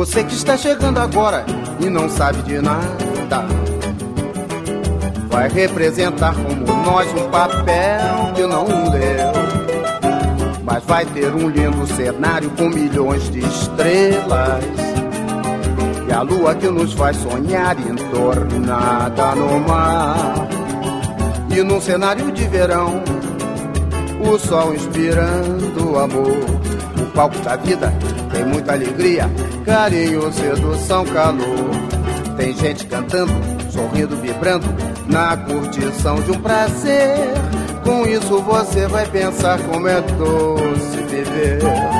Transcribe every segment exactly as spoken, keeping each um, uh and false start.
Você que está chegando agora e não sabe de nada, vai representar como nós um papel que não leu, mas vai ter um lindo cenário com milhões de estrelas e a lua que nos faz sonhar entornada no mar. E num cenário de verão, o sol inspirando amor. O palco da vida tem muita alegria, carinho, sedução, calor. Tem gente cantando, sorrindo, vibrando na curtição de um prazer. Com isso você vai pensar como é doce viver.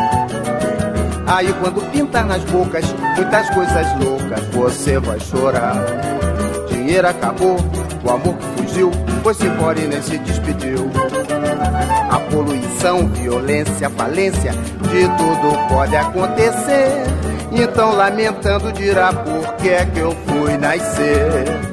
Aí quando pintar nas bocas muitas coisas loucas, você vai chorar. Dinheiro acabou, o amor que fugiu foi-se embora e nem se despediu. A poluição, violência, falência, de tudo pode acontecer. Então lamentando dirá por que é que eu fui nascer.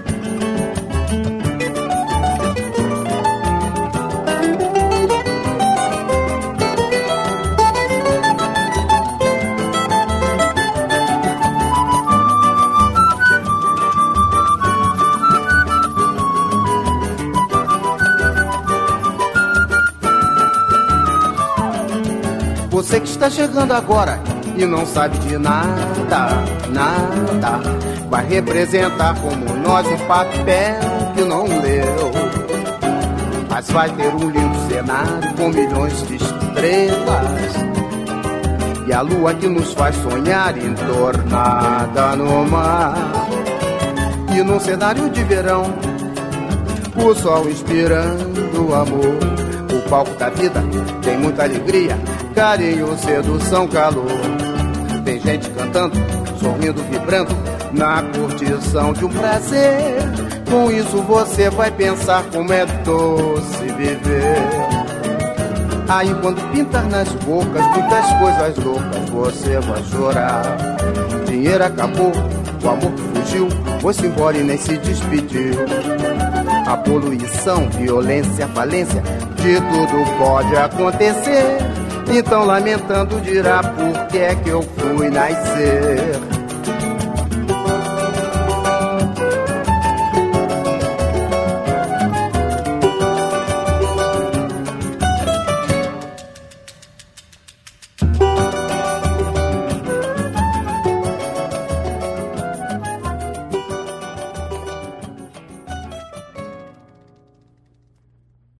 Você que está chegando agora e não sabe de nada, nada, vai representar como nós um papel que não leu, mas vai ter um lindo cenário com milhões de estrelas e a lua que nos faz sonhar entornada no mar. E num cenário de verão, o sol inspirando amor. O palco da vida tem muita alegria, carinho, sedução, calor. Tem gente cantando, sorrindo, vibrando na curtição de um prazer. Com isso você vai pensar como é doce viver. Aí quando pintar nas bocas muitas coisas loucas, você vai chorar. Dinheiro acabou, o amor que fugiu foi-se embora e nem se despediu. A poluição, violência, falência, de tudo pode acontecer. Então lamentando dirá por que é que eu fui nascer.